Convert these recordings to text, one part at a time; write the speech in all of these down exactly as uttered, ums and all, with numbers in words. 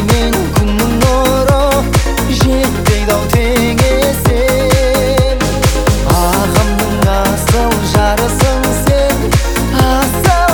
мен күннің нұры жетпейді ау теңесем. Ағамның асыл жарысың сен, асыл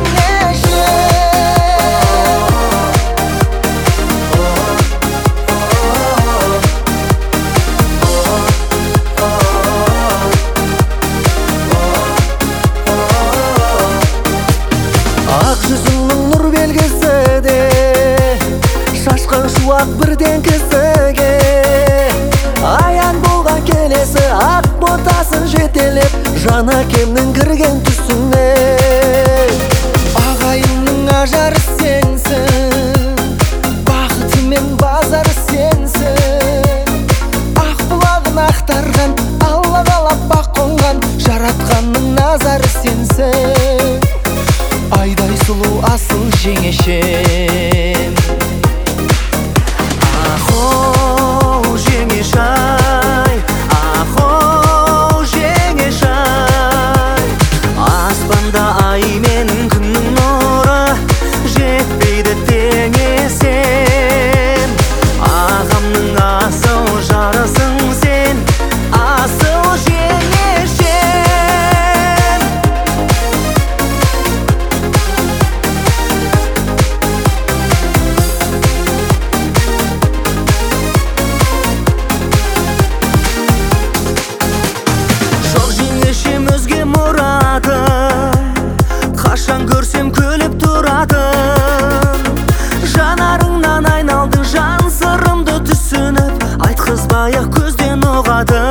ақ жүзіңнің нұр белгісі де шашқан шуақ бірден кісіге аян болған келесі ақ ботасын жетелеп жан әкемнің кірген түсіне. Ағайынның ажары сенсің, бақыты мен базары сенсің. Ақ бұлағын ақтарған, алла қалап бақ қонған, жаратқанның назары сенсің. Айдай сұлу асыл жеңешем. Ахоу жеңеш-ай, ахоу жеңеш-ай. Аспанда ай мен күннің нұры жетпейді теңесем. Ағамның асыл жарысың сен, асыл жеңешем. Жоқ жеңешем өзге мұраты, қашан көрсем күліп тұратын. Жанарыңнан айналды жан сырымды түсініп, айтқызбай-ақ көзден ұғады.